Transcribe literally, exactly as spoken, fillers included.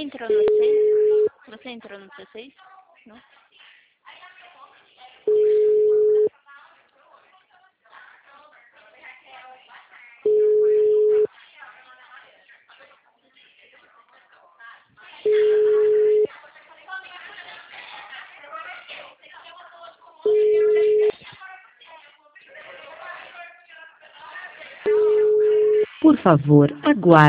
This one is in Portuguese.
entrou no seis? Você entrou no dezesseis? Não? Por favor, aguarde.